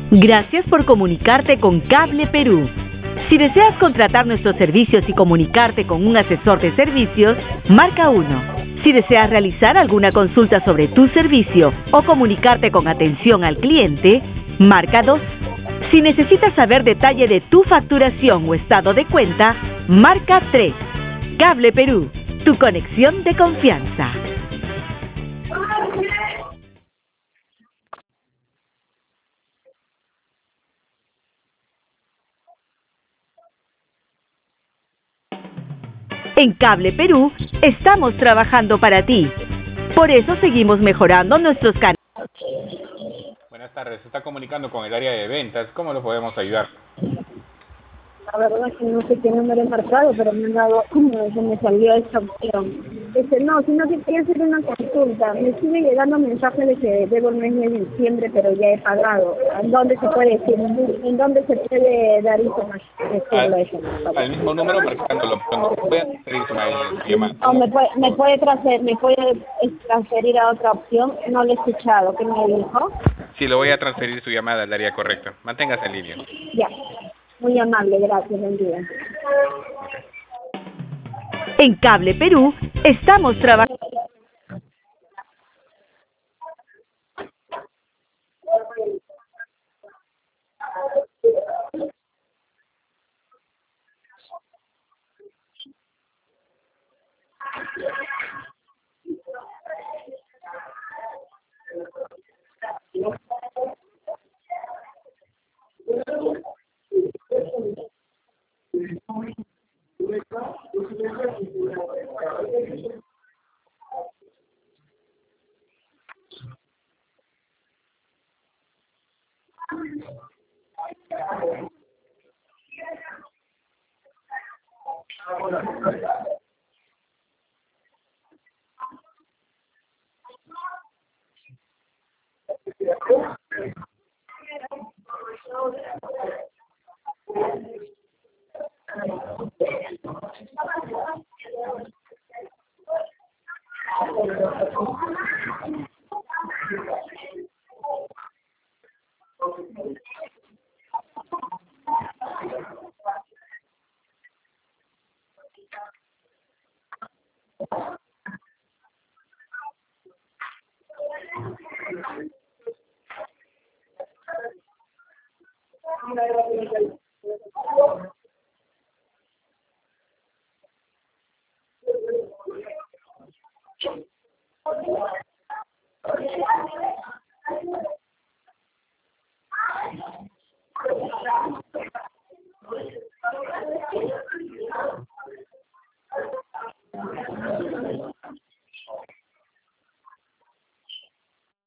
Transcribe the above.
Gracias por comunicarte con Cable Perú. Si deseas contratar nuestros servicios y comunicarte con un asesor de servicios, marca 1. Si deseas realizar alguna consulta sobre tu servicio o comunicarte con atención al cliente, marca 2. Si necesitas saber detalle de tu facturación o estado de cuenta, marca 3. Cable Perú, tu conexión de confianza. En Cable Perú estamos trabajando para ti. Por eso seguimos mejorando nuestros canales. Buenas tardes, se está comunicando con el área de ventas. ¿Cómo lo podemos ayudar? La verdad es que no sé qué número he marcado, pero me han dado, se me salió esta opción. No, sino que quería hacer una consulta. Me sigue llegando mensaje de que debo el mes de diciembre, pero ya he pagado. ¿En dónde se puede decir? ¿En dónde se puede dar información? Al mismo número marcando la opción. Voy a transferir su llamada. O me puede transferir a otra opción. No lo he escuchado. ¿Qué me dijo? Sí, lo voy a transferir su llamada al área correcta. Manténgase en línea. Ya. Muy amable, gracias, buen día. En Cable Perú estamos trabajando.